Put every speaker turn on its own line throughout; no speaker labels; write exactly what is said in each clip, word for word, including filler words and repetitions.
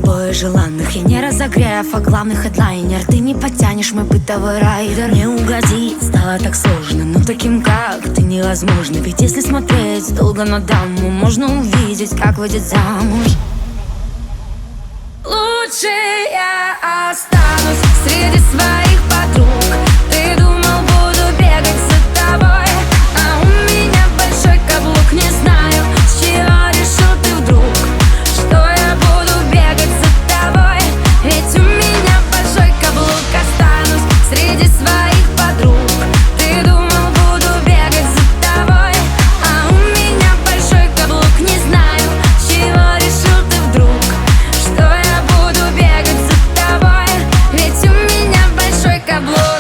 тобой желанных. Я не разогрев, а главный хедлайнер. Ты не потянешь мой бытовой райдер. Не угодить стало так сложно, но таким как ты невозможно. Ведь если смотреть долго на даму, можно увидеть, как выйдет замуж. Лучше я останусь среди своих подруг. Ты думал, буду бегать за тобой, а у меня большой каблук. Не знаю, с чего решил ты вдруг, что я буду бегать за тобой. Ведь у меня большой каблук. Останусь среди своих подруг. Ты думал, буду бегать за тобой, а у меня большой каблук. Не знаю, с чего решил ты вдруг, что я буду бегать за тобой. Ведь у меня большой каблук.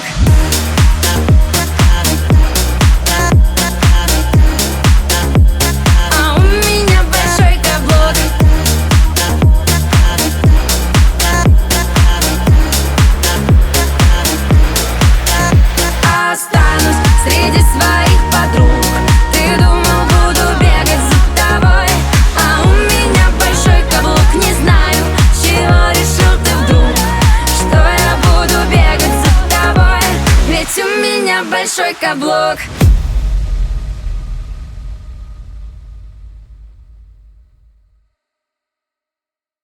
А у меня большой каблук. Останусь среди своих подруг. Ты думал, буду бегать за тобой, а у меня большой каблук. Не знаю, с чего решил ты вдруг, что я буду бегать за тобой. Ведь у меня большой каблук.